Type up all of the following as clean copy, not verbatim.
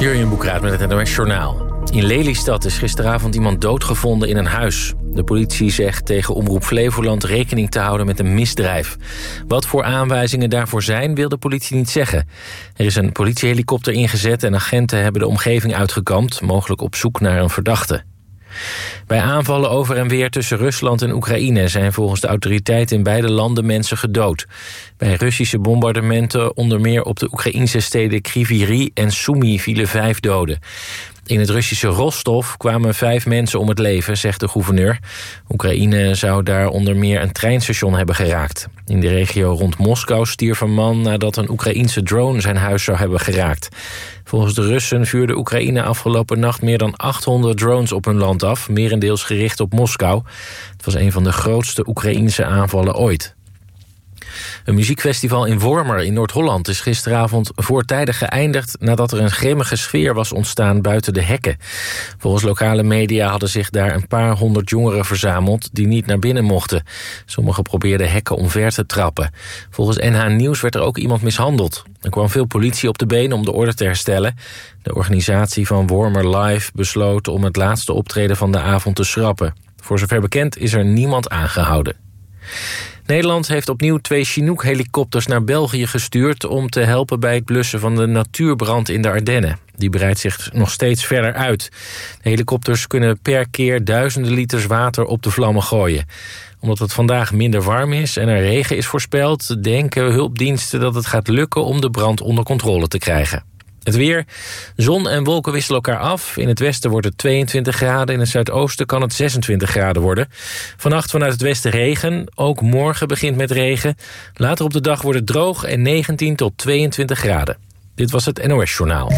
Jurjen Boekraat met het NOS Journaal. In Lelystad is gisteravond iemand doodgevonden in een huis. De politie zegt tegen Omroep Flevoland rekening te houden met een misdrijf. Wat voor aanwijzingen daarvoor zijn, wil de politie niet zeggen. Er is een politiehelikopter ingezet en agenten hebben de omgeving uitgekampt, mogelijk op zoek naar een verdachte. Bij aanvallen over en weer tussen Rusland en Oekraïne zijn volgens de autoriteiten in beide landen mensen gedood. Bij Russische bombardementen onder meer op de Oekraïnse steden Kryvyi en Sumy vielen 5 doden. In het Russische Rostov kwamen 5 mensen om het leven, zegt de gouverneur. Oekraïne zou daar onder meer een treinstation hebben geraakt. In de regio rond Moskou stierf een man nadat een Oekraïense drone zijn huis zou hebben geraakt. Volgens de Russen vuurde Oekraïne afgelopen nacht meer dan 800 drones op hun land af, merendeels gericht op Moskou. Het was een van de grootste Oekraïense aanvallen ooit. Een muziekfestival in Wormer in Noord-Holland is gisteravond voortijdig geëindigd nadat er een grimmige sfeer was ontstaan buiten de hekken. Volgens lokale media hadden zich daar een paar honderd jongeren verzameld die niet naar binnen mochten. Sommigen probeerden hekken omver te trappen. Volgens NH Nieuws werd er ook iemand mishandeld. Er kwam veel politie op de been om de orde te herstellen. De organisatie van Wormer Live besloot om het laatste optreden van de avond te schrappen. Voor zover bekend is er niemand aangehouden. Nederland heeft opnieuw 2 Chinook-helikopters naar België gestuurd om te helpen bij het blussen van de natuurbrand in de Ardennen. Die breidt zich nog steeds verder uit. De helikopters kunnen per keer duizenden liters water op de vlammen gooien. Omdat het vandaag minder warm is en er regen is voorspeld, denken hulpdiensten dat het gaat lukken om de brand onder controle te krijgen. Het weer. Zon en wolken wisselen elkaar af. In het westen wordt het 22 graden. In het zuidoosten kan het 26 graden worden. Vannacht vanuit het westen regen. Ook morgen begint met regen. Later op de dag wordt het droog en 19 tot 22 graden. Dit was het NOS Journaal.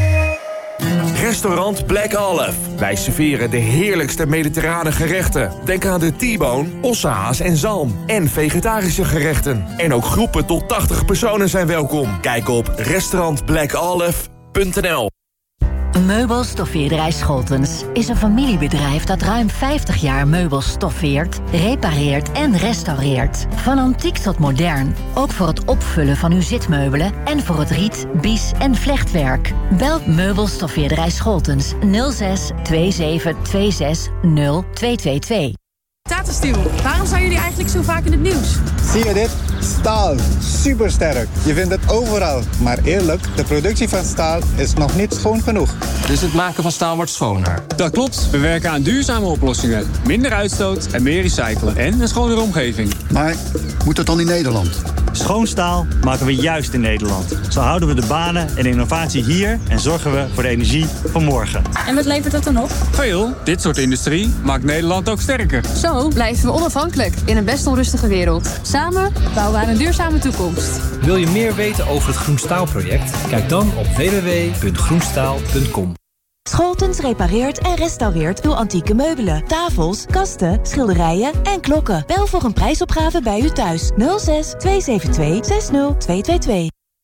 Restaurant Black Olive. Wij serveren de heerlijkste mediterrane gerechten. Denk aan de T-bone, ossehaas en zalm. En vegetarische gerechten. En ook groepen tot 80 personen zijn welkom. Kijk op restaurantblackolive.nl. Meubelstoffeerderij Scholtens is een familiebedrijf dat ruim 50 jaar meubels stoffeert, repareert en restaureert. Van antiek tot modern. Ook voor het opvullen van uw zitmeubelen en voor het riet, bies en vlechtwerk. Bel Meubelstoffeerderij Scholtens 06 27 26 0222. Tata Steel, waarom zijn jullie eigenlijk zo vaak in het nieuws? Zie je dit? Staal. Supersterk. Je vindt het overal. Maar eerlijk, de productie van staal is nog niet schoon genoeg. Dus het maken van staal wordt schoner? Dat klopt. We werken aan duurzame oplossingen. Minder uitstoot en meer recyclen. En een schonere omgeving. Maar moet het dan in Nederland? Schoon staal maken we juist in Nederland. Zo houden we de banen en innovatie hier en zorgen we voor de energie van morgen. En wat levert dat dan op? Veel. Dit soort industrie maakt Nederland ook sterker. Zo blijven we onafhankelijk in een best onrustige wereld. Samen bouwen we aan een duurzame toekomst. Wil je meer weten over het Groen Staal-project? Kijk dan op www.groenstaal.com. Scholtens repareert en restaureert uw antieke meubelen, tafels, kasten, schilderijen en klokken. Bel voor een prijsopgave bij u thuis. 06 272 60222.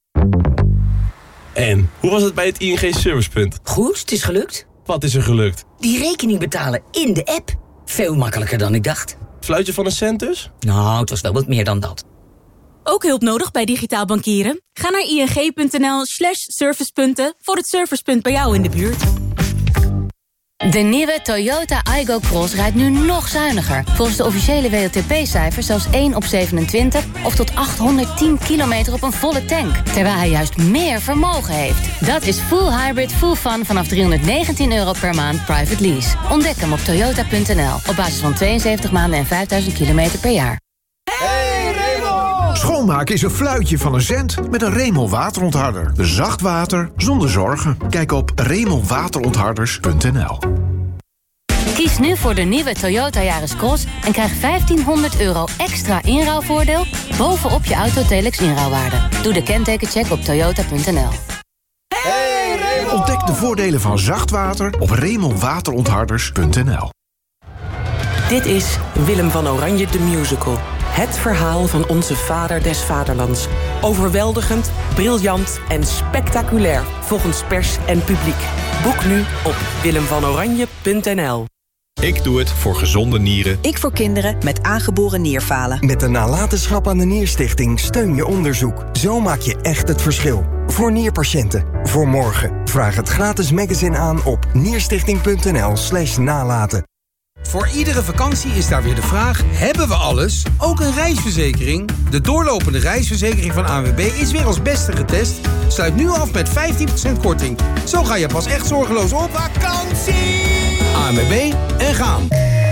En, hoe was het bij het ING Servicepunt? Goed, het is gelukt. Wat is er gelukt? Die rekening betalen in de app. Veel makkelijker dan ik dacht. Fluitje van een cent dus? Nou, het was wel wat meer dan dat. Ook hulp nodig bij digitaal bankieren? Ga naar ing.nl/servicepunten voor het servicepunt bij jou in de buurt. De nieuwe Toyota Aygo Cross rijdt nu nog zuiniger. Volgens de officiële WLTP-cijfers zelfs 1 op 27... of tot 810 kilometer op een volle tank. Terwijl hij juist meer vermogen heeft. Dat is full hybrid, full fun vanaf €319 per maand private lease. Ontdek hem op toyota.nl. Op basis van 72 maanden en 5000 kilometer per jaar. Schoonmaken is een fluitje van een cent met een Remel waterontharder. Zacht water zonder zorgen. Kijk op remelwaterontharders.nl. Kies nu voor de nieuwe Toyota Yaris Cross en krijg €1500 extra inruilvoordeel bovenop je Autotelex inruilwaarde. Doe de kentekencheck op toyota.nl. Ontdek de voordelen van zacht water op remelwaterontharders.nl. Dit is Willem van Oranje de Musical. Het verhaal van onze vader des vaderlands. Overweldigend, briljant en spectaculair volgens pers en publiek. Boek nu op willemvanoranje.nl. Ik doe het voor gezonde nieren. Ik voor kinderen met aangeboren nierfalen. Met de nalatenschap aan de Nierstichting steun je onderzoek. Zo maak je echt het verschil. Voor nierpatiënten. voor morgen. Vraag het gratis magazine aan op nierstichting.nl/nalaten. Voor iedere vakantie is daar weer de vraag: hebben we alles? Ook een reisverzekering? De doorlopende reisverzekering van ANWB is weer als beste getest. Sluit nu af met 15% korting. Zo ga je pas echt zorgeloos op vakantie. ANWB en gaan.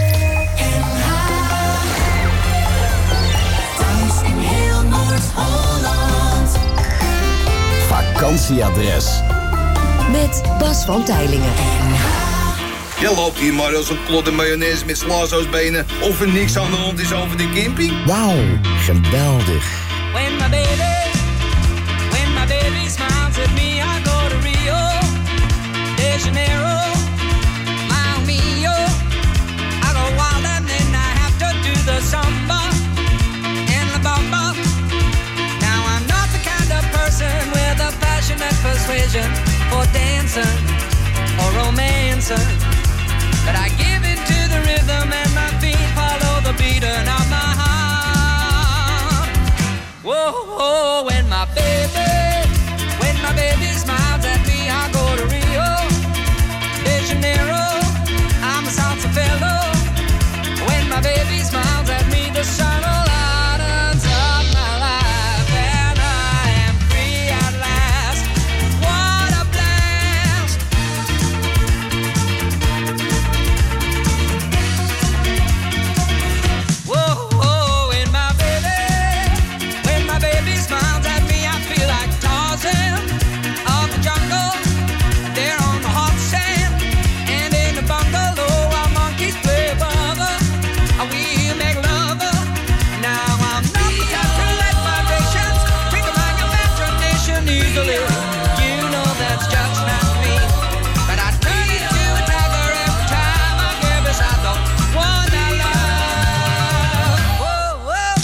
Vakantieadres met Bas van Teylingen. Je loopt hier maar als een klodder mayonaise met slazoosbenen of er niks aan de hand is over de camping. Wauw, geweldig. When my baby smiles at me, I go to Rio de Janeiro, Mamma mia. I go wild and then I have to do the samba and the bamba. Now I'm not the kind of person with a passionate persuasion for dancing or romancing, but I give in to the rhythm and my feet follow the beating of my heart. Whoa, whoa, when my baby smiles at me, I go to Rio de Janeiro, I'm a salsa fellow. When my baby smiles at me, the sun lightens up my life and I am free at last. What a blast! Whoa, whoa, when my baby smiles at me, I feel like Tarzan of the jungle. There on the hot sand and in the bungalow, our monkeys play bugger. We make love. Now I'm not the type to let my patience bring about your imagination easily. You know that's just not me. But I turn into a tiger every time I get beside the one I love. Whoa, whoa,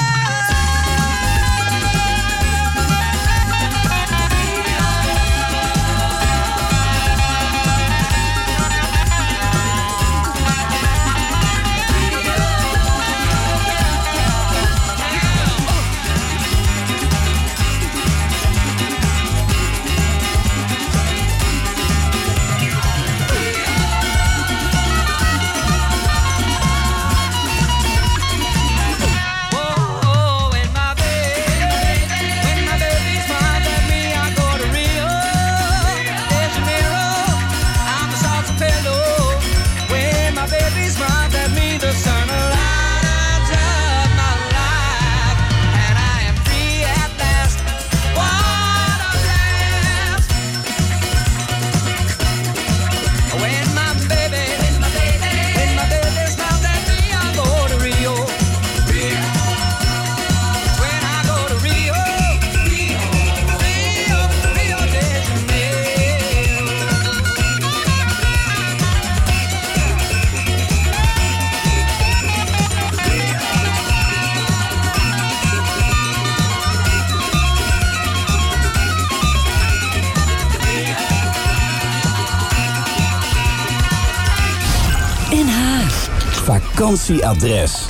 Vakantieadres.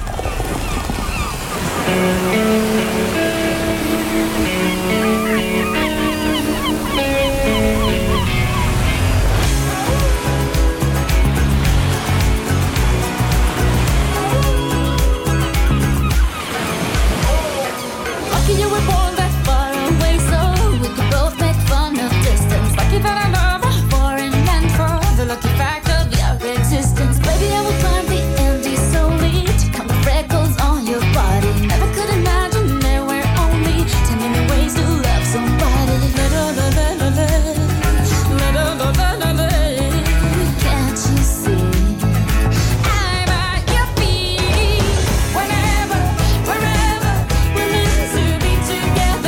Together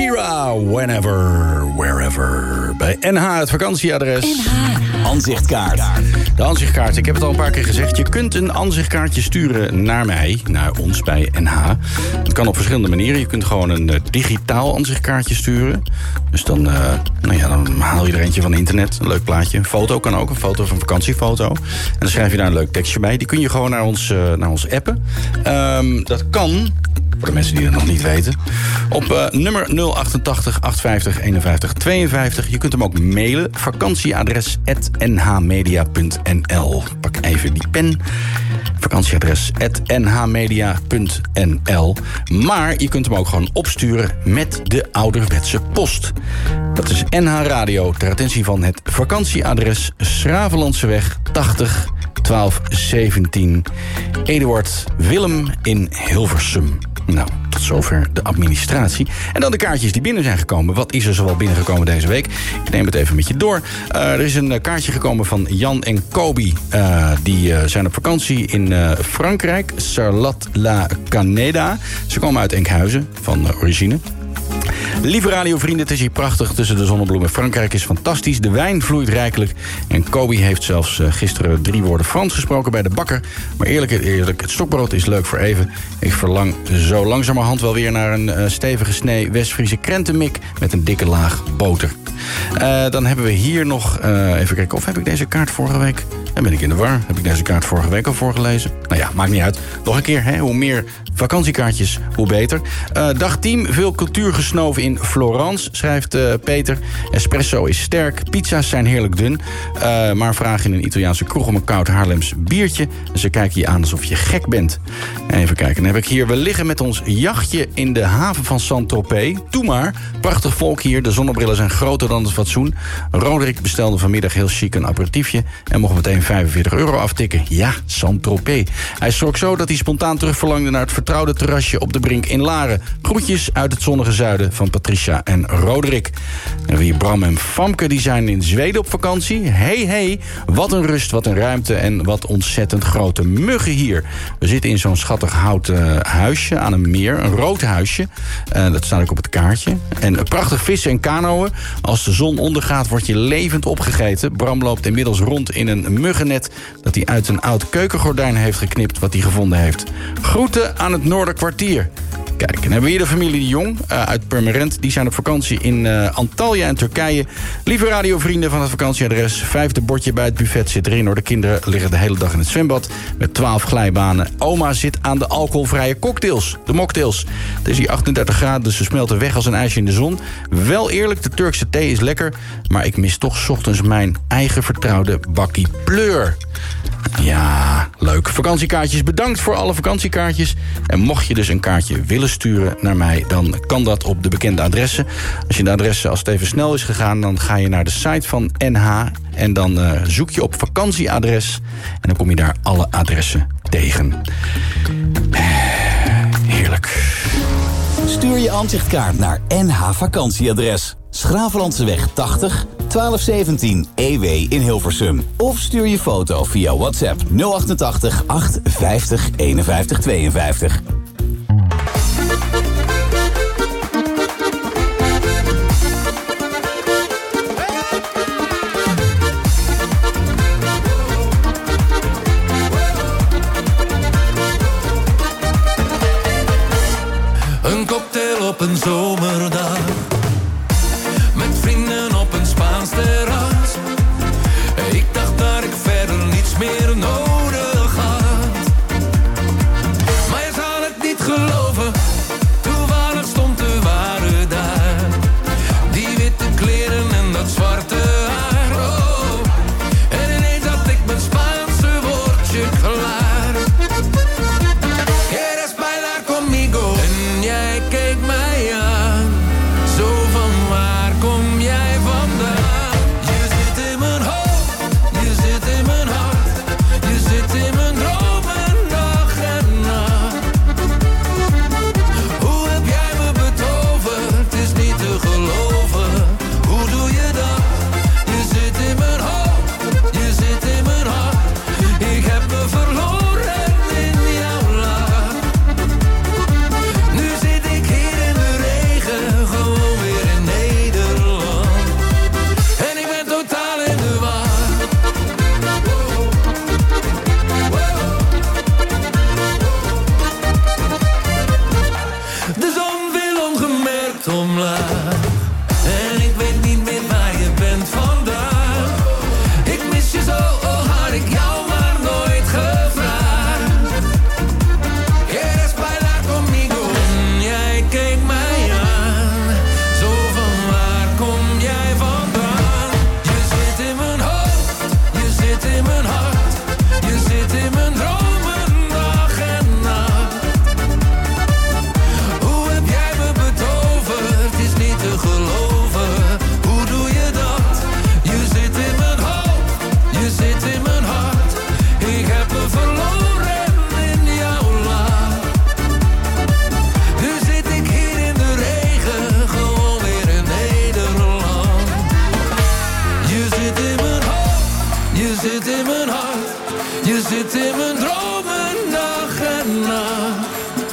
Shakira, whenever, wherever. Bij NH, het vakantieadres. Ansichtkaart. De ansichtkaart, ik heb het al een paar keer gezegd. Je kunt een ansichtkaartje sturen naar mij, naar ons bij NH. Dat kan op verschillende manieren. Je kunt gewoon een digitaal ansichtkaartje sturen. Dus dan haal je er eentje van internet. Een leuk plaatje. Een foto kan ook, een foto van een vakantiefoto. En dan schrijf je daar een leuk tekstje bij. Die kun je gewoon naar ons appen. Dat kan, voor de mensen die het nog niet weten, op nummer 088 850 51 52. Je kunt hem ook mailen. vakantieadres@nhmedia.nl. Pak even die pen. vakantieadres@nhmedia.nl. Maar je kunt hem ook gewoon opsturen met de ouderwetse post. Dat is NH Radio ter attentie van het vakantieadres Schravenlandseweg 80 1217 Eduard Willem in Hilversum. Nou, tot zover de administratie. En dan de kaartjes die binnen zijn gekomen. Wat is er zoal binnengekomen deze week? Ik neem het even met je door. Er is een kaartje gekomen van Jan en Kobi. Die zijn op vakantie in Frankrijk. Sarlat-la-Caneda. Ze komen uit Enkhuizen, van origine. Lieve radiovrienden, het is hier prachtig tussen de zonnebloemen. Frankrijk is fantastisch, de wijn vloeit rijkelijk. En Kobi heeft zelfs gisteren 3 woorden Frans gesproken bij de bakker. Maar eerlijk, het stokbrood is leuk voor even. Ik verlang zo langzamerhand wel weer naar een stevige snee West-Friese krentenmik met een dikke laag boter. Dan hebben we hier nog, even kijken, of heb ik deze kaart vorige week? Dan ben ik in de war. Heb ik deze kaart vorige week al voorgelezen? Nou ja, maakt niet uit. Nog een keer, hè? Hoe meer vakantiekaartjes, hoe beter. Dag team, veel cultuur gesnoven in Florence, schrijft Peter. Espresso is sterk, pizza's zijn heerlijk dun. Maar vraag in een Italiaanse kroeg om een koud Haarlems biertje. En ze kijken je aan alsof je gek bent. Even kijken, dan heb ik hier, we liggen met ons jachtje in de haven van Saint-Tropez. Doe maar, prachtig volk hier, de zonnebrillen zijn groter dan het fatsoen. Roderick bestelde vanmiddag heel chic een aperitiefje en mocht meteen €45 aftikken. Ja, Saint-Tropez. Hij schrok zo dat hij spontaan terugverlangde naar het vertrouwde terrasje op de Brink in Laren. Groetjes uit het zonnige zuiden van Patricia en Roderick. En wie Bram en Famke, die zijn in Zweden op vakantie. Hey, wat een rust, wat een ruimte en wat ontzettend grote muggen hier. We zitten in zo'n schattig houten huisje aan een meer, een rood huisje. Dat staat ook op het kaartje. En prachtig vissen en kanoën. Als de zon ondergaat word je levend opgegeten. Bram loopt inmiddels rond in een muggennet dat hij uit een oud keukengordijn heeft geknipt wat hij gevonden heeft. Groeten aan het Noorderkwartier. Kijk, en hebben we hier de familie de Jong uit Purmerend. Die zijn op vakantie in Antalya en Turkije. Lieve radiovrienden van het vakantieadres. 5e bordje bij het buffet zit erin hoor. De kinderen liggen de hele dag in het zwembad met 12 glijbanen. Oma zit aan de alcoholvrije cocktails, de mocktails. Het is hier 38 graden, dus ze smelten weg als een ijsje in de zon. Wel eerlijk, de Turkse thee is lekker. Maar ik mis toch 's ochtends mijn eigen vertrouwde bakkie pleur. Ja, leuk. Vakantiekaartjes, bedankt voor alle vakantiekaartjes. En mocht je dus een kaartje willen sturen naar mij, dan kan dat op de bekende adressen. Als je de adressen, als het even snel is gegaan, dan ga je naar de site van NH. En dan zoek je op vakantieadres. En dan kom je daar alle adressen tegen. Heerlijk. Stuur je ansichtkaart naar NH Vakantieadres. Schravenlandseweg 80 1217 EW in Hilversum. Of stuur je foto via WhatsApp 088 850 51 52. Een cocktail op een zomerdag, met vrienden op een Spaans terras. Ik dacht dat ik verder niets meer nodig had, maar je zal het zit in mijn hart, je zit in mijn dromen dag en nacht.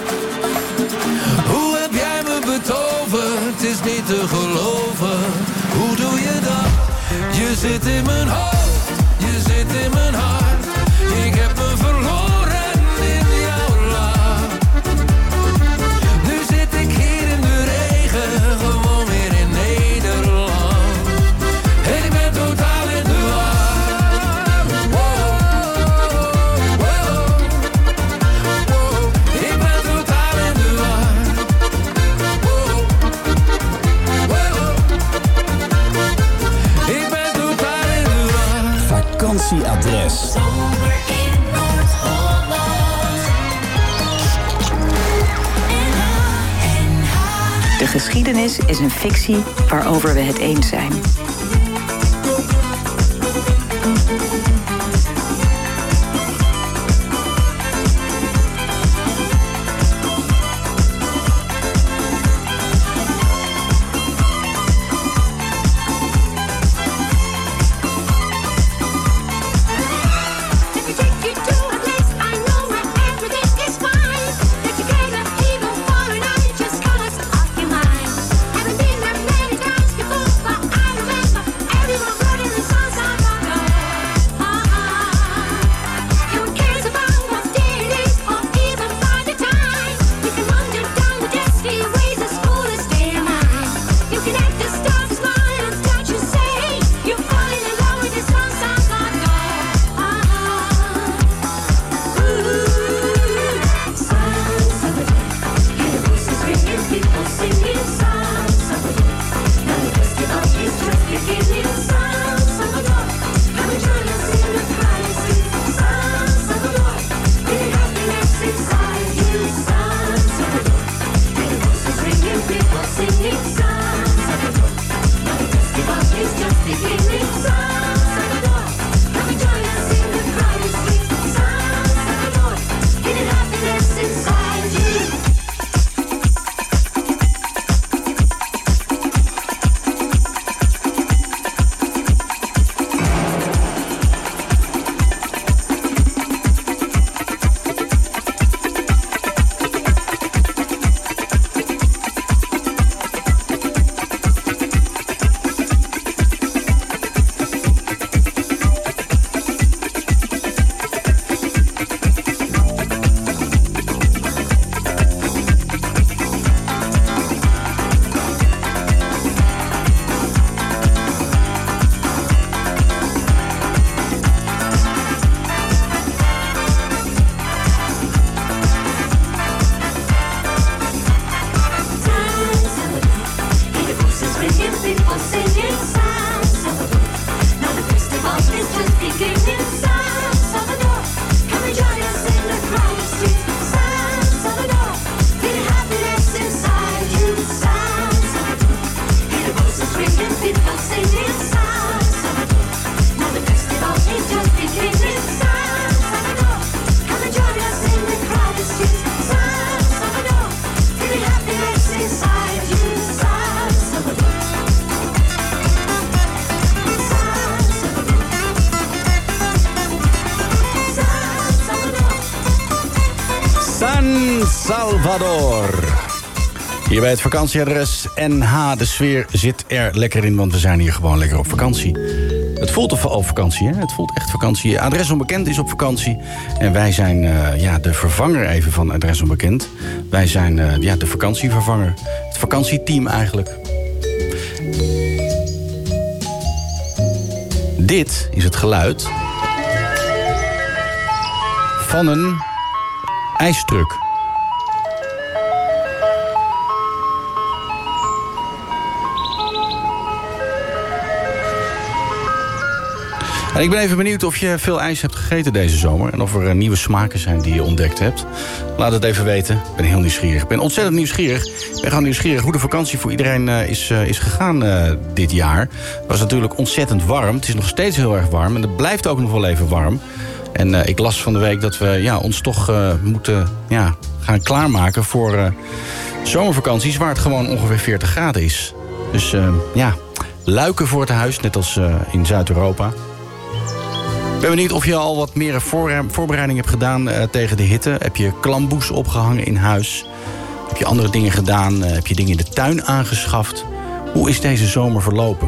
Hoe heb jij me betoverd, het is niet te geloven. Hoe doe je dat? Je zit in mijn hoofd, je zit in mijn hart. Ik heb me verloren in jouw lach. Nu zit ik hier in de regen, gewoon weer in Nederland. En ik ben totaal in de war. Ik ben totaal in de war. Ik ben totaal in de war. Vakantieadres. De geschiedenis is een fictie waarover we het eens zijn. Salvador. Hier bij het vakantieadres NH. De sfeer zit er lekker in, want we zijn hier gewoon lekker op vakantie. Het voelt op vakantie, hè? Het voelt echt vakantie. Adres Onbekend is op vakantie. En wij zijn de vervanger even van Adres Onbekend. Wij zijn de vakantievervanger. Het vakantieteam eigenlijk. Dit is het geluid van een ijstruck. En ik ben even benieuwd of je veel ijs hebt gegeten deze zomer. En of er nieuwe smaken zijn die je ontdekt hebt. Laat het even weten. Ik ben heel nieuwsgierig. Ik ben ontzettend nieuwsgierig. Ik ben gewoon nieuwsgierig hoe de vakantie voor iedereen is gegaan dit jaar. Het was natuurlijk ontzettend warm. Het is nog steeds heel erg warm. En het blijft ook nog wel even warm. En ik las van de week dat we ons toch moeten gaan klaarmaken voor zomervakanties waar het gewoon ongeveer 40 graden is. Dus luiken voor het huis, net als in Zuid-Europa. ben benieuwd of je al wat meer voorbereiding hebt gedaan tegen de hitte. Heb je klamboes opgehangen in huis? Heb je andere dingen gedaan? Heb je dingen in de tuin aangeschaft? Hoe is deze zomer verlopen?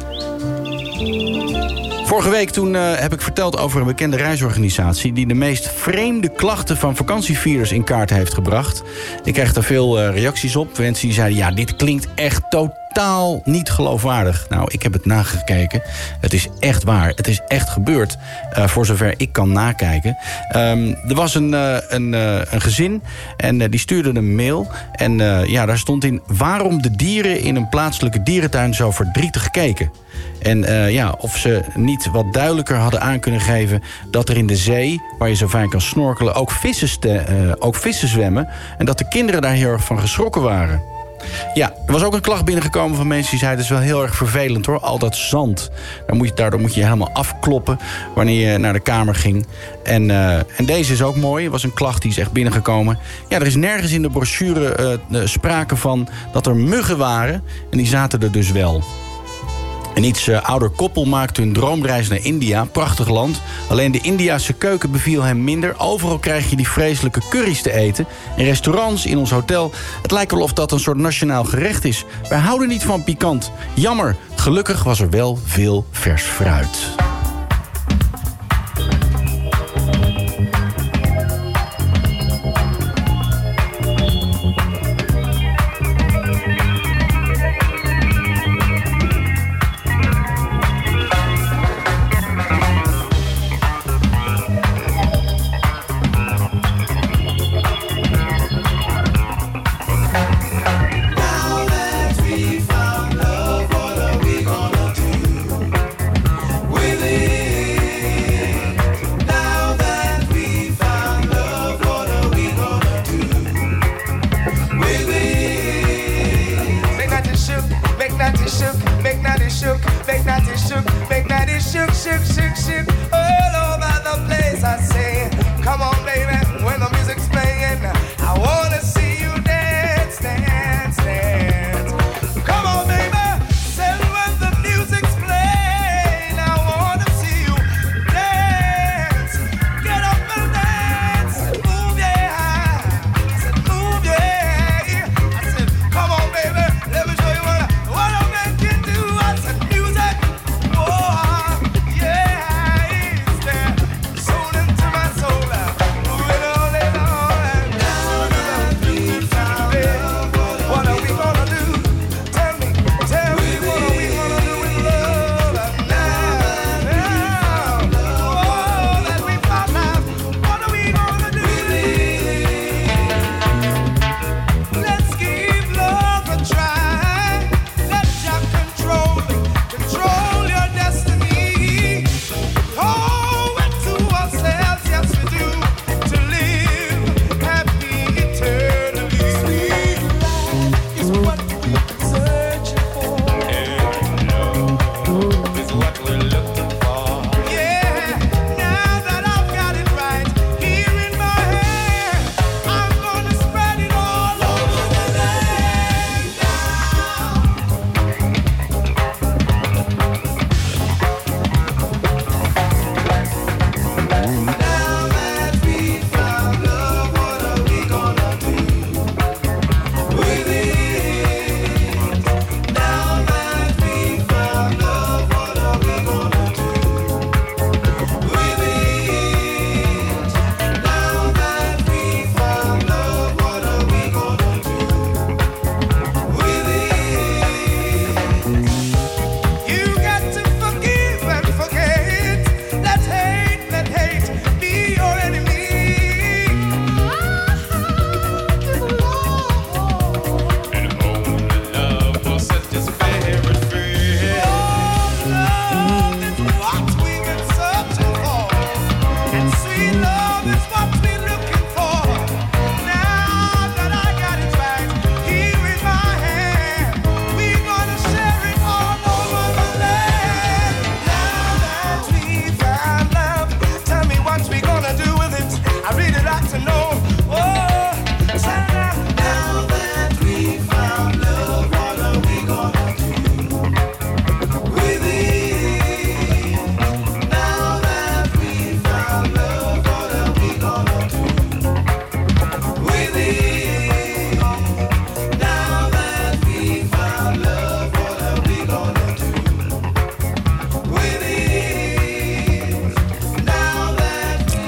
Vorige week toen heb ik verteld over een bekende reisorganisatie die de meest vreemde klachten van vakantievierders in kaart heeft gebracht. Ik kreeg daar veel reacties op. Mensen die zeiden, ja, dit klinkt echt totaal niet geloofwaardig. Nou, ik heb het nagekeken. Het is echt waar. Het is echt gebeurd. Voor zover ik kan nakijken. Er was een gezin en die stuurde een mail. En daar stond in: waarom de dieren in een plaatselijke dierentuin zo verdrietig keken. En of ze niet wat duidelijker hadden aan kunnen geven dat er in de zee, waar je zo fijn kan snorkelen, ook vissen zwemmen. En dat de kinderen daar heel erg van geschrokken waren. Ja, er was ook een klacht binnengekomen van mensen die zeiden: het is wel heel erg vervelend hoor, al dat zand. Daardoor moet je helemaal afkloppen wanneer je naar de kamer ging. En deze is ook mooi. Er was een klacht die is echt binnengekomen. Ja, er is nergens in de brochure sprake van dat er muggen waren. En die zaten er dus wel. Een iets ouder koppel maakte hun droomreis naar India. Prachtig land. Alleen de Indiase keuken beviel hem minder. Overal krijg je die vreselijke curry's te eten. In restaurants, in ons hotel. Het lijkt wel of dat een soort nationaal gerecht is. Wij houden niet van pikant. Jammer. Gelukkig was er wel veel vers fruit.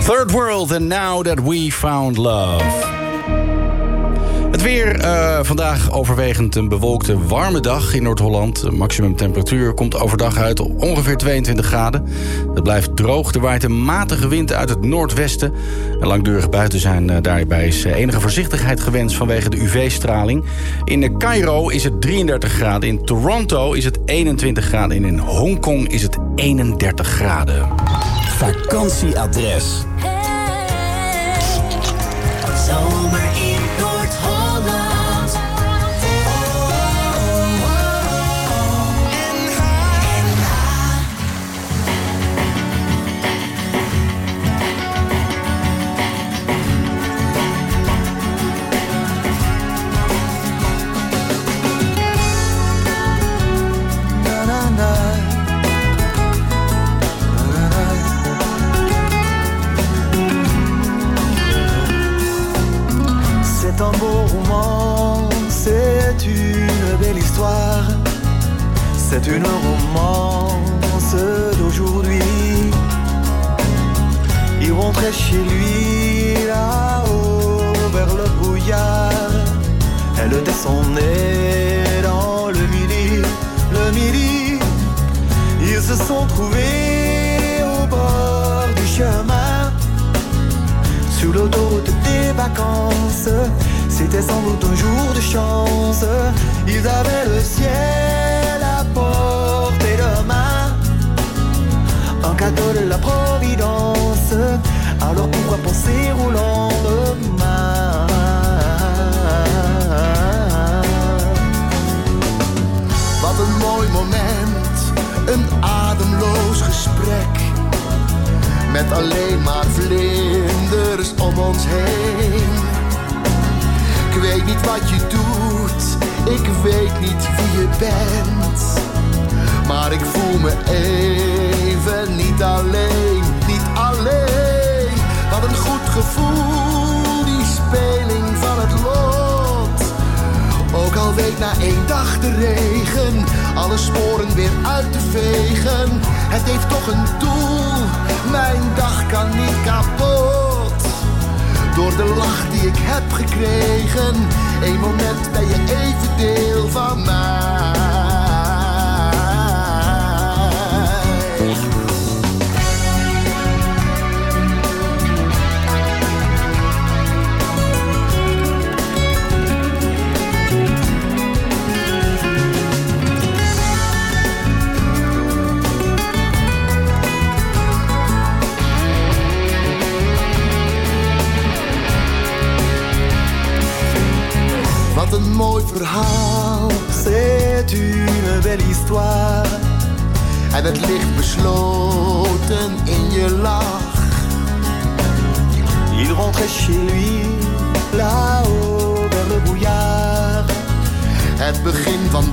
Third World and Now That We Found Love. Het weer, vandaag overwegend een bewolkte warme dag in Noord-Holland. De maximumtemperatuur komt overdag uit op ongeveer 22 graden. Het blijft droog, er waait een matige wind uit het noordwesten. En langdurig buiten zijn daarbij is enige voorzichtigheid gewenst vanwege de UV-straling. In Cairo is het 33 graden, in Toronto is het 21 graden... en in Hongkong is het 31 graden. Vakantieadres. Zomer in Noord-Holland. C'est un beau roman, c'est une belle histoire. C'est une romance d'aujourd'hui. Il rentrait chez lui là-haut vers le brouillard. Elle descendait dans le midi. Ils se sont trouvés au bord du chemin. Sur l'autoroute des vacances, c'était sans doute un jour de chance. Ils avaient le ciel à portée de main, un cadeau de la Providence. Alors pourquoi penser au lendemain? Wat een mooi moment, een ademloos gesprek. Met alleen maar vlinders om ons heen. Ik weet niet wat je doet, ik weet niet wie je bent. Maar ik voel me even niet alleen. Wat een goed gevoel, die speling van het lot. Ook al week na 1 dag de regen, alle sporen weer uit te vegen. Het heeft toch een doel, mijn dag kan niet kapot. Door de lach die ik heb gekregen, 1 moment ben je even deel van mij. Wat een mooi verhaal, c'est une belle histoire. En het ligt besloten in je lach. Il rentrait chez lui, là-haut vers le brouillard. Het begin van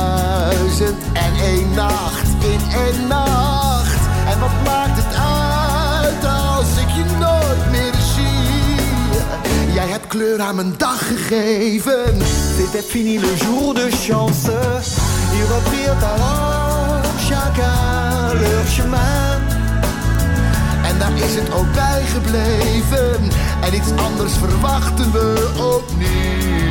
1001 nacht in 1 nacht. En wat maakt het uit als ik je nooit meer zie? Jij hebt kleur aan mijn dag gegeven. C'était fini le jour de chance. Ils reprirent alors chacun leur chemin. En daar is het ook bij gebleven. En iets anders verwachten we ook niet.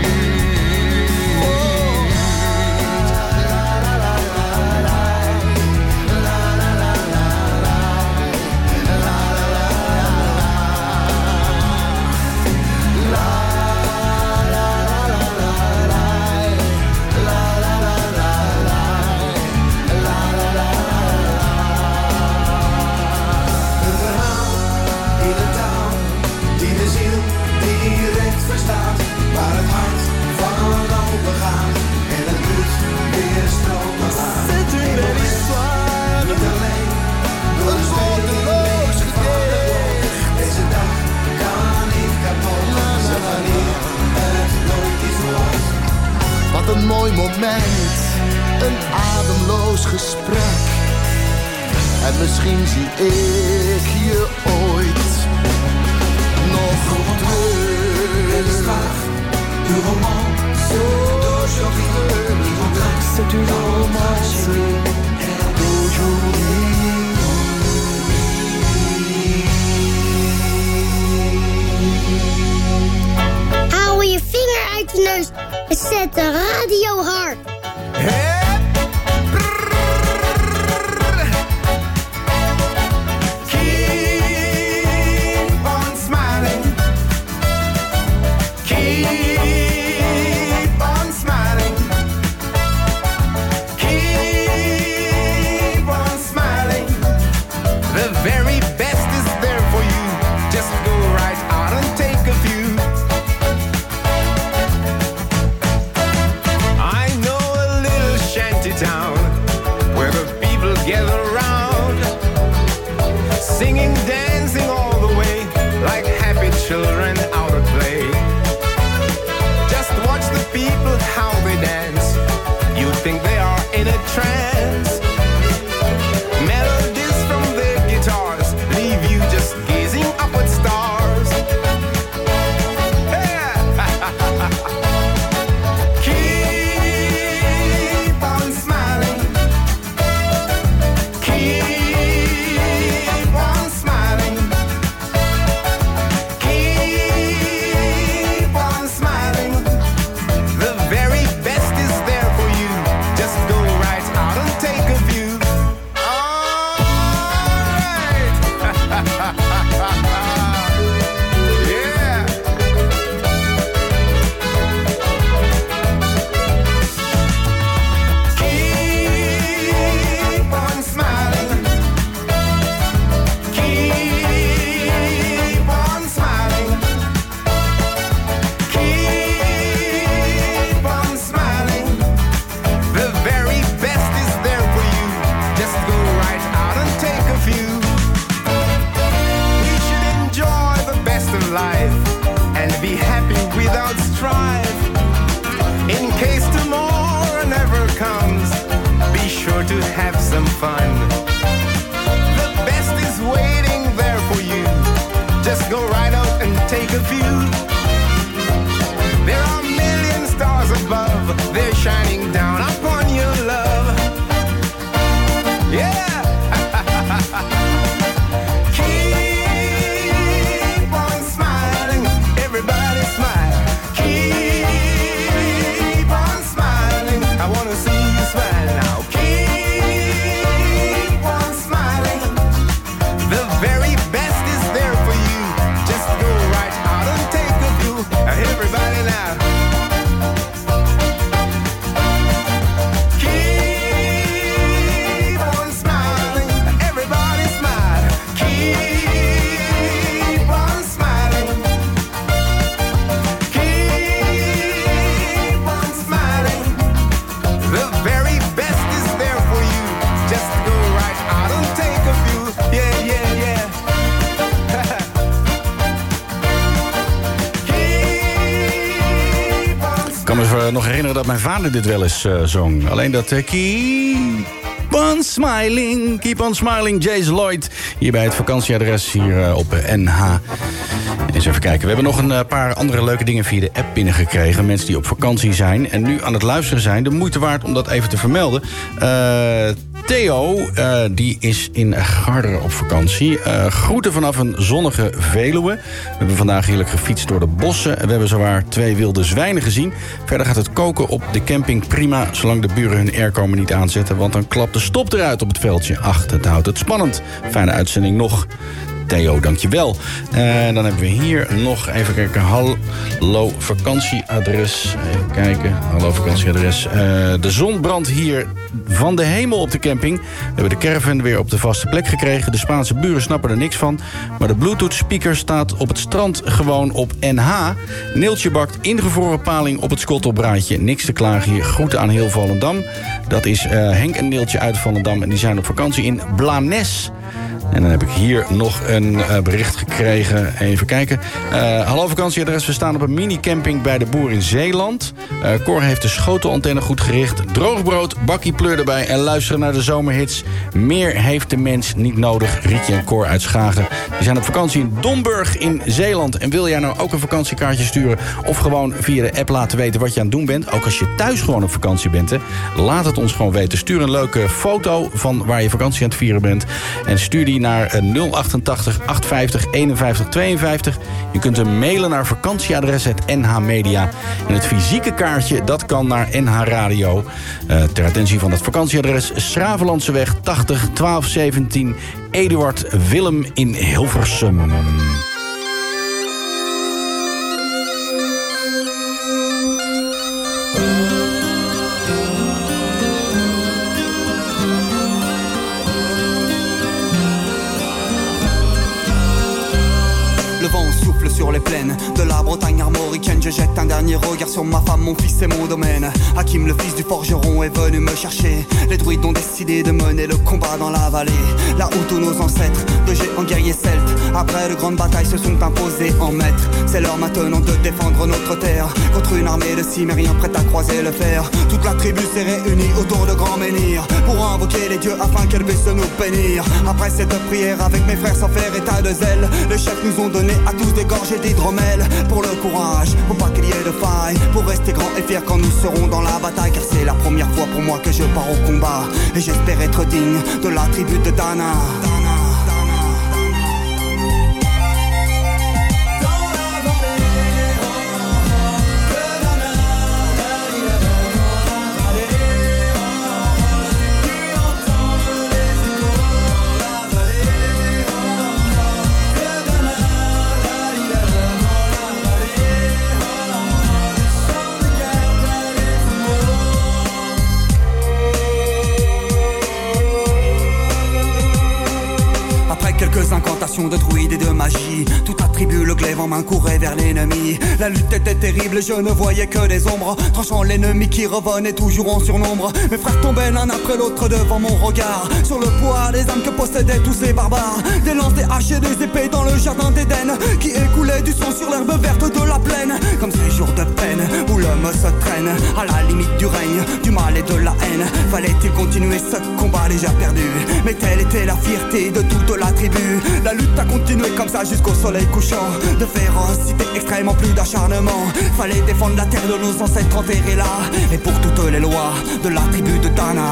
Waar het hart van open gaat en het bloed weer stromen laat. C'est une belle histoire. Niet alleen door een woordeloos gedicht. Deze dag kan niet kapot. Ze wanneer het nooit iets wordt. Wat een mooi moment, een ademloos gesprek. En misschien zie ik je ooit nog terug. Du romance d'aujourd'hui. C'est une romance d'aujourd'hui. singing, dancing all the way, like happy children out at play. Just watch the people how they dance. You think they are in a trance. Melodies from their guitars leave you just gazing up at stars. Keep on smiling. Keep on smiling. Keep on smiling. The very best is there for you. Just go right out and take a view. Yeah. Keep on smiling. Keep on smiling. Keep on smiling. The very best is there for you. Just go right out and take a view. We should enjoy the best of life and be happy without strife. In case tomorrow never comes, be sure to have some fun. The best is waiting there for you. Just go right out and take a view. There are million stars above, they're shining down upon your love. Yeah. Keep on smiling, everybody smile. Keep on smiling, I wanna see you smile now. Keep on smiling, the very best is there for you. Just go right out and take a view. Everybody now. Keep on smiling, everybody smile. Keep on smiling. Keep on smiling. The very best is there for you. Just go right out and take a view. Yeah, yeah, yeah. Ik kan me nog herinneren dat mijn vader dit wel eens zong. Alleen dat keep on smiling, Jace Lloyd. Hier bij het vakantieadres hier op NH. Eens even kijken. We hebben nog een paar andere leuke dingen via de app binnengekregen. Mensen die op vakantie zijn en nu aan het luisteren zijn. De moeite waard om dat even te vermelden. Theo, die is in Garderen op vakantie. Groeten vanaf een zonnige Veluwe. We hebben vandaag heerlijk gefietst door de bossen. We hebben zowaar 2 wilde zwijnen gezien. Verder gaat het koken op de camping prima, zolang de buren hun airco niet aanzetten. Want dan klapt de stop eruit op het veldje. Ach, dat houdt het spannend. Fijne uitzending nog. Theo, dankjewel. Dan hebben we hier nog, even kijken, hallo vakantieadres. Even kijken, hallo vakantieadres. De zon brandt hier van de hemel op de camping. We hebben de caravan weer op de vaste plek gekregen. De Spaanse buren snappen er niks van. Maar de Bluetooth speaker staat op het strand gewoon op NH. Neeltje bakt ingevroren paling op het schottelbraadje. Niks te klagen hier. Groeten aan heel Volendam. Dat is Henk en Neeltje uit Volendam. En die zijn op vakantie in Blanes. En dan heb ik hier nog een bericht gekregen. Even kijken. Hallo vakantieadres. We staan op een mini-camping bij de boer in Zeeland. Cor heeft de schotelantenne goed gericht. Droog brood, bakkie pleur erbij en luisteren naar de zomerhits. Meer heeft de mens niet nodig. Rietje en Cor uit Schagen. Die zijn op vakantie in Domburg in Zeeland. En wil jij nou ook een vakantiekaartje sturen? Of gewoon via de app laten weten wat je aan het doen bent? Ook als je thuis gewoon op vakantie bent. Hè? Laat het ons gewoon weten. Stuur een leuke foto van waar je vakantie aan het vieren bent. En stuur die naar 088 850 51 52. Je kunt hem mailen naar vakantieadres@nhmedia. En het fysieke kaartje, dat kan naar NH Radio. Ter attentie van het vakantieadres Schravenlandseweg 80 1217 Eduard Willem in Hilversum. sur les plaines de la Bretagne armoricaine. Je jette un dernier regard sur ma femme, mon fils et mon domaine. Hakim, le fils du forgeron, est venu me chercher. Les druides ont décidé de mener le combat dans la vallée, là où tous nos ancêtres, de géants guerriers celtes, après de grandes batailles se sont imposés en maîtres. C'est l'heure maintenant de défendre notre terre contre une armée de cimériens prête à croiser le fer. Toute la tribu s'est réunie autour de grands menhirs pour invoquer les dieux afin qu'elle puisse nous bénir. Après cette prière avec mes frères sans faire état de zèle, les chefs nous ont donné à tous des gorgées d'hydromel. Pour le courage, pour pas qu'il y ait de faille, pour rester grand et fier quand nous serons dans la bataille. Car c'est la première fois pour moi que je pars au combat, et j'espère être digne de la tribu de Dana. Quelques incantations de druides et de magie, toute la tribu, le glaive en main, courait vers l'ennemi. La lutte était terrible, je ne voyais que des ombres, tranchant l'ennemi qui revenait toujours en surnombre. Mes frères tombaient l'un après l'autre devant mon regard, sur le poids des âmes que possédaient tous ces barbares. Des lances, des haches et des épées dans le jardin d'Éden, qui écoulait du sang sur l'herbe verte de la plaine. Comme ces jours de peine où l'homme se traîne à la limite du règne, du mal et de la haine. Fallait-il continuer ce combat déjà perdu? Mais telle était la fierté de toute la tribu. La lutte a continué comme ça jusqu'au soleil couchant. De férocité extrême en plus d'acharnement. Fallait défendre la terre de nos ancêtres enterrés là, et pour toutes les lois de la tribu de Dana.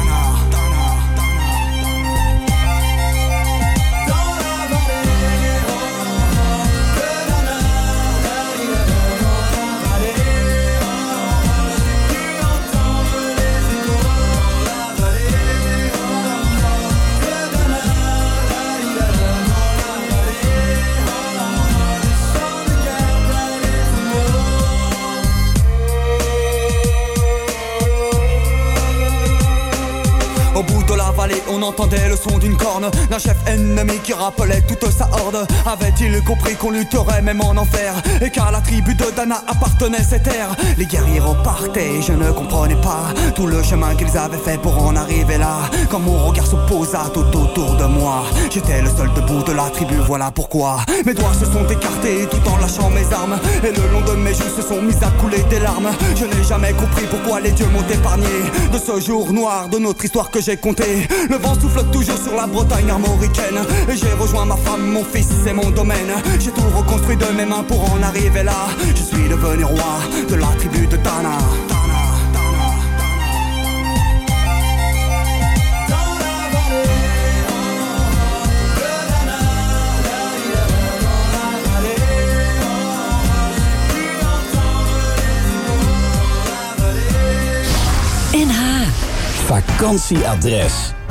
On entendait le son d'une corne, d'un chef ennemi qui rappelait toute sa horde. Avait-il compris qu'on lutterait même en enfer, et qu'à la tribu de Dana appartenait ces terres? Les guerriers repartaient, je ne comprenais pas tout le chemin qu'ils avaient fait pour en arriver là. Quand mon regard se posa tout autour de moi, j'étais le seul debout de la tribu, voilà pourquoi mes doigts se sont écartés tout en lâchant mes armes, et le long de mes joues se sont mis à couler des larmes. Je n'ai jamais compris pourquoi les dieux m'ont épargné de ce jour noir de notre histoire que j'ai compté. Le vent souffle toujours sur la Bretagne armoricaine, et j'ai rejoint ma femme, mon fils et mon domaine. J'ai tout reconstruit de mes mains pour en arriver là. Je suis devenu roi de la tribu de Dana. NH vakantieadres.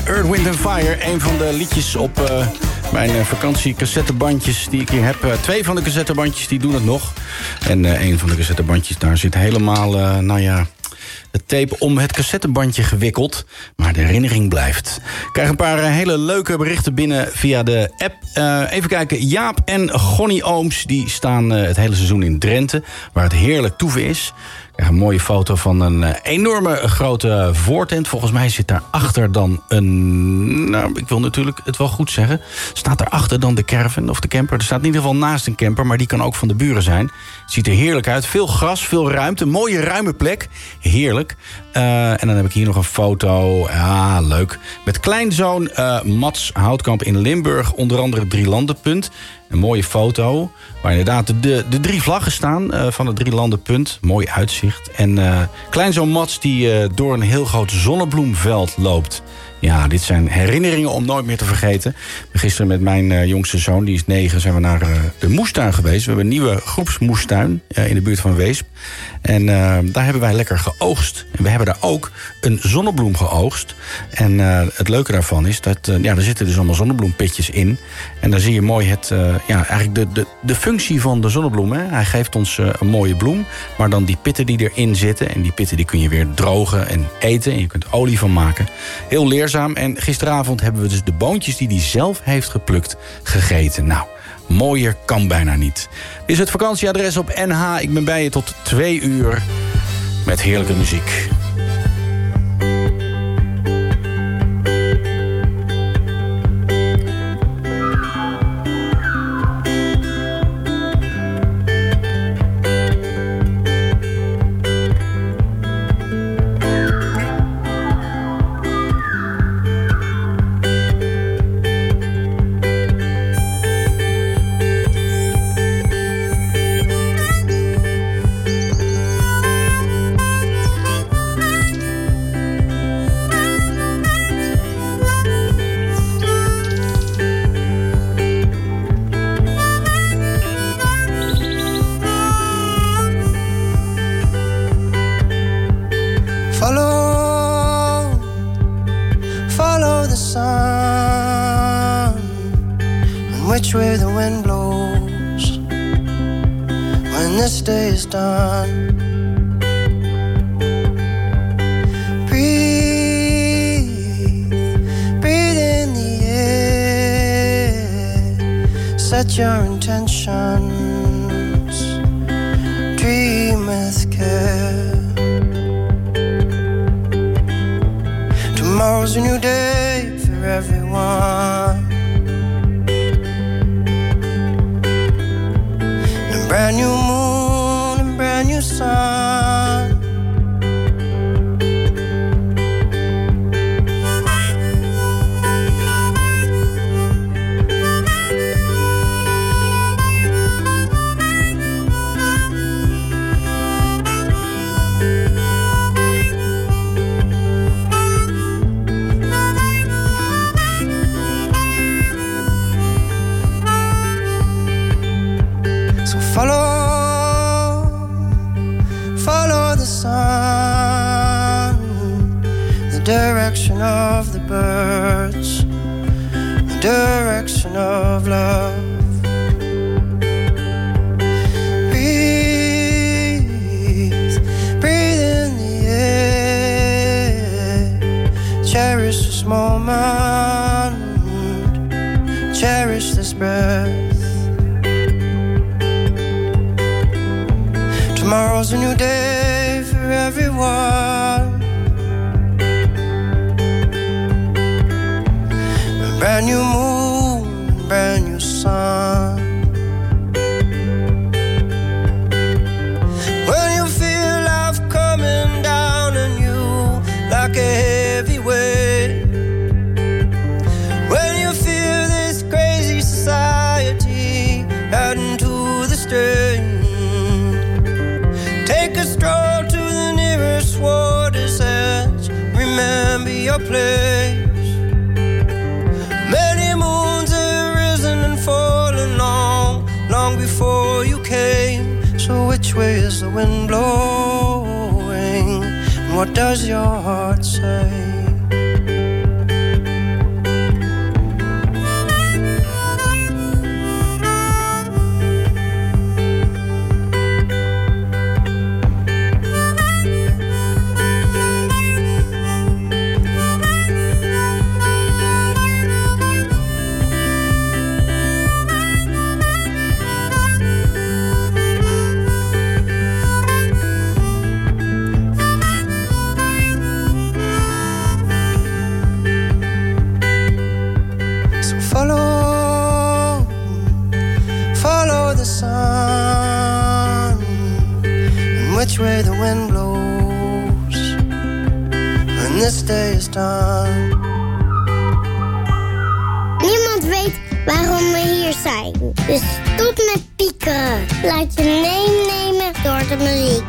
Earth, Wind & Fire. Een van de liedjes op mijn vakantiecassettebandjes die ik hier heb. 2 van de cassettebandjes die doen het nog. En een van de cassettebandjes, daar zit helemaal, het tape om het cassettebandje gewikkeld. Maar de herinnering blijft. Ik krijg een paar hele leuke berichten binnen via de app. Even kijken. Jaap en Gonnie Ooms die staan het hele seizoen in Drenthe. Waar het heerlijk toeven is. Ik krijg een mooie foto van een enorme grote voortent. Volgens mij zit daarachter dan een... Nou, ik wil natuurlijk het wel goed zeggen. Staat daarachter dan de caravan of de camper. Er staat in ieder geval naast een camper, maar die kan ook van de buren zijn. Het ziet er heerlijk uit. Veel gras, veel ruimte. Mooie ruime plek. Heerlijk. En dan heb ik hier nog een foto. Ja, leuk. Met kleinzoon Mats Houtkamp in Limburg. Onder andere het Drielandenpunt. Een mooie foto waar inderdaad de 3 vlaggen staan van het Drielandenpunt. Mooi uitzicht. En kleinzoon Mats die door een heel groot zonnebloemveld loopt. Ja, dit zijn herinneringen om nooit meer te vergeten. Gisteren met mijn jongste zoon, die is 9, zijn we naar de moestuin geweest. We hebben een nieuwe groepsmoestuin in de buurt van Weesp. En daar hebben wij lekker geoogst. En we hebben daar ook een zonnebloem geoogst. En het leuke daarvan is dat er zitten dus allemaal zonnebloempitjes in. En dan zie je mooi eigenlijk de functie van de zonnebloem. Hè. Hij geeft ons een mooie bloem. Maar dan die pitten die erin zitten. En die pitten die kun je weer drogen en eten. En je kunt olie van maken. Heel leerzaam. En gisteravond hebben we dus de boontjes die hij zelf heeft geplukt gegeten. Nou, mooier kan bijna niet. Dit is het vakantieadres op NH. Ik ben bij je tot 2 uur met heerlijke muziek. Follow the sun, and which way the wind blows when this day is done. Breathe in the air, set your intentions, dream with care. Tomorrow's a new day for everyone, and a brand new moon and brand new sun. Follow the sun, the direction of the birds, the direction of love. Breathe in the air, cherish this moment, cherish this breath. Tomorrow's a new day for everyone, a brand new moon, a brand new sun. When you feel life coming down on you like a heavy weight, when you feel this crazy society adding to the strain, take a stroll to the nearest water's edge. Remember your place. Many moons have risen and fallen long before you came. So which way is the wind blowing? And what does your heart say? way the wind blows when this day is done. Niemand weet waarom we hier zijn. Dus stop met piekeren. Laat je nemen door de muziek.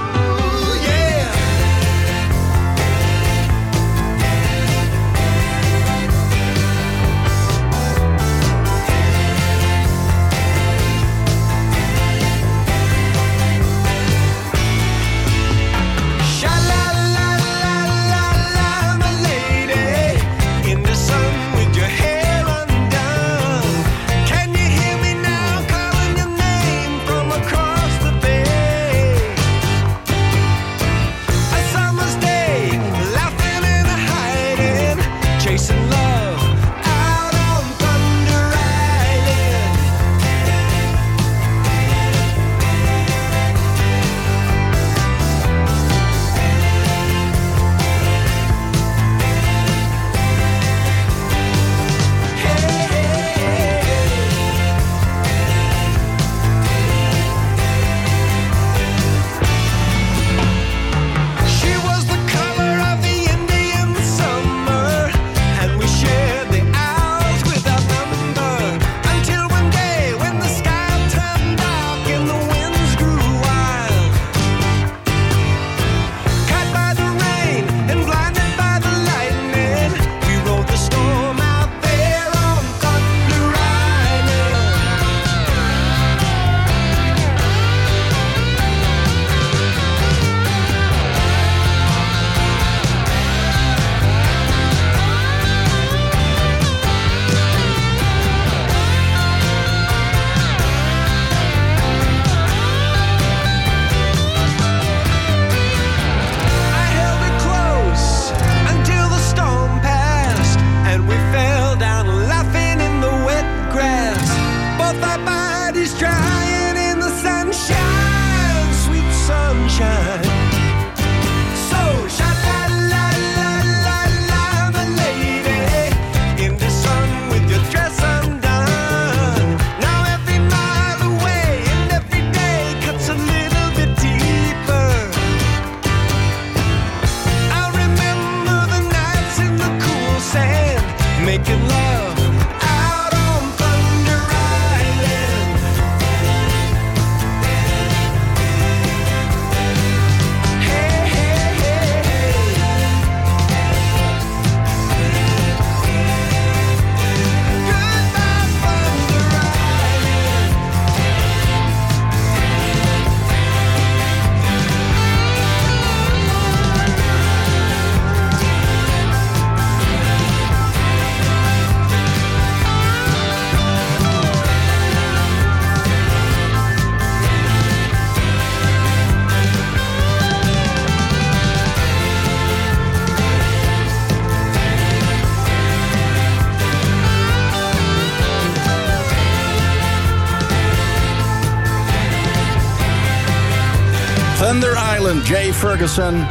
Thunder Island, Jay Ferguson.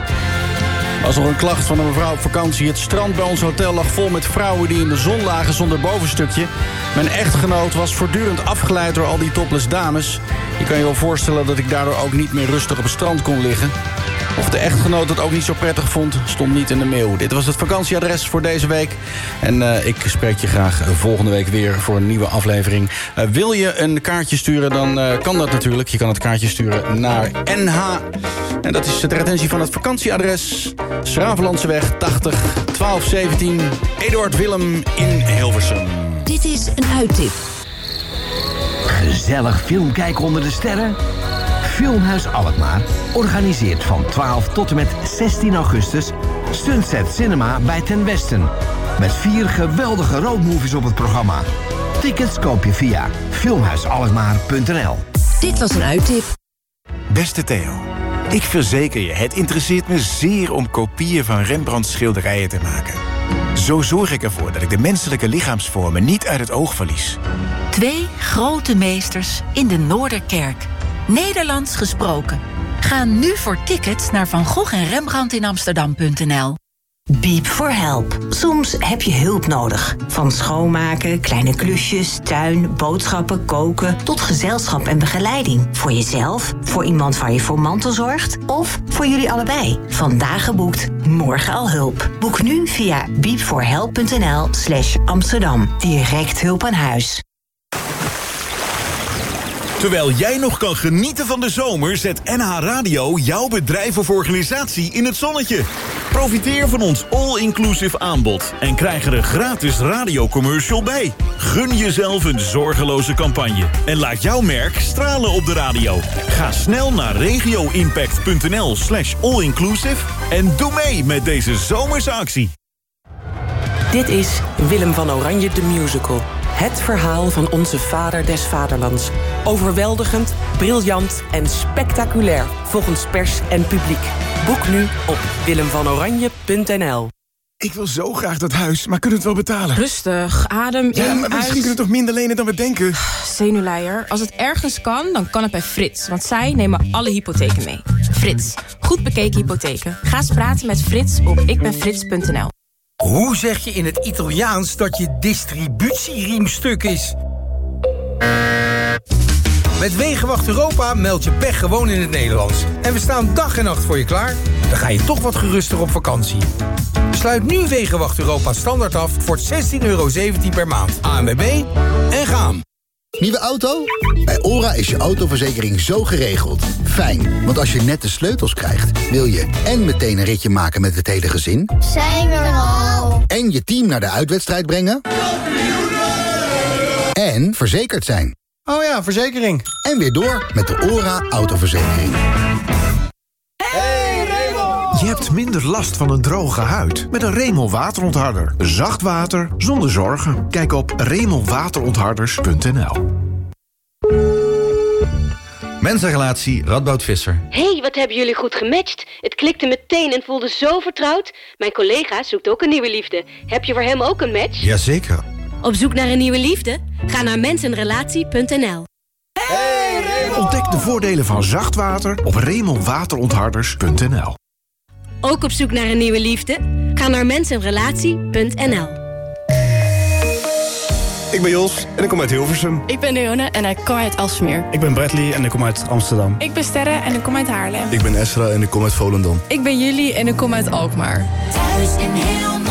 Was nog een klacht van een mevrouw op vakantie. Het strand bij ons hotel lag vol met vrouwen die in de zon lagen zonder bovenstukje. Mijn echtgenoot was voortdurend afgeleid door al die topless dames. Je kan je wel voorstellen dat ik daardoor ook niet meer rustig op het strand kon liggen. Of de echtgenoot het ook niet zo prettig vond, stond niet in de mail. Dit was het vakantieadres voor deze week. En ik spreek je graag volgende week weer voor een nieuwe aflevering. Wil je een kaartje sturen, dan kan dat natuurlijk. Je kan het kaartje sturen naar NH. En dat is de retentie van het vakantieadres. Schravenlandseweg 80 1217 Eduard Willem in Hilversum. Dit is een uittip. Gezellig film kijken onder de sterren? Filmhuis Alkmaar organiseert van 12 tot en met 16 augustus Sunset Cinema bij Ten Westen. Met 4 geweldige roadmovies op het programma. Tickets koop je via filmhuisalkmaar.nl. Dit was een uittip. Beste Theo, ik verzeker je, het interesseert me zeer om kopieën van Rembrandts schilderijen te maken. Zo zorg ik ervoor dat ik de menselijke lichaamsvormen niet uit het oog verlies. 2 grote meesters in de Noorderkerk. Nederlands gesproken. Ga nu voor tickets naar Van Gogh en Rembrandt in Amsterdam.nl. Beep for Help. Soms heb je hulp nodig. Van schoonmaken, kleine klusjes, tuin, boodschappen, koken... tot gezelschap en begeleiding. Voor jezelf, voor iemand waar je voor mantelzorgt... of voor jullie allebei. Vandaag geboekt, morgen al hulp. Boek nu via beepforhelp.nl/Amsterdam. Direct hulp aan huis. Terwijl jij nog kan genieten van de zomer... zet NH Radio jouw bedrijf of organisatie in het zonnetje. Profiteer van ons all-inclusive aanbod... en krijg er een gratis radiocommercial bij. Gun jezelf een zorgeloze campagne. En laat jouw merk stralen op de radio. Ga snel naar regioimpact.nl/all-inclusive... en doe mee met deze zomerse actie. Dit is Willem van Oranje de Musical. Het verhaal van onze vader des vaderlands. Overweldigend, briljant en spectaculair volgens pers en publiek. Boek nu op willemvanoranje.nl. Ik wil zo graag dat huis, maar kunnen we het wel betalen? Rustig, adem in, ja, maar misschien kunnen we toch minder lenen dan we denken? Zenuwleier, als het ergens kan, dan kan het bij Frits. Want zij nemen alle hypotheken mee. Frits, goed bekeken hypotheken. Ga eens praten met Frits op ikbenfrits.nl. Hoe zeg je in het Italiaans dat je distributieriemstuk is? Met Wegenwacht Europa meld je pech gewoon in het Nederlands. En we staan dag en nacht voor je klaar. Dan ga je toch wat geruster op vakantie. Sluit nu Wegenwacht Europa standaard af voor €16,17 per maand. ANWB en gaan. Nieuwe auto? Bij OHRA is je autoverzekering zo geregeld. Fijn, want als je net de sleutels krijgt... wil je en meteen een ritje maken met het hele gezin... Zijn we er al? En je team naar de uitwedstrijd brengen... En verzekerd zijn. Oh ja, verzekering. En weer door met de OHRA autoverzekering. Je hebt minder last van een droge huid met een Remel waterontharder. Zacht water zonder zorgen. Kijk op remelwaterontharders.nl. Mensenrelatie Radboud Visser. Hey, wat hebben jullie goed gematcht. Het klikte meteen en voelde zo vertrouwd. Mijn collega zoekt ook een nieuwe liefde. Heb je voor hem ook een match? Jazeker. Op zoek naar een nieuwe liefde? Ga naar mensenrelatie.nl. Ontdek de voordelen van zacht water op remelwaterontharders.nl. Ook op zoek naar een nieuwe liefde? Ga naar mensenrelatie.nl. Ik ben Jos en ik kom uit Hilversum. Ik ben Leone en ik kom uit Aalsmeer. Ik ben Bradley en ik kom uit Amsterdam. Ik ben Sterre en ik kom uit Haarlem. Ik ben Esra en ik kom uit Volendam. Ik ben Julie en ik kom uit Alkmaar. Thuis in heel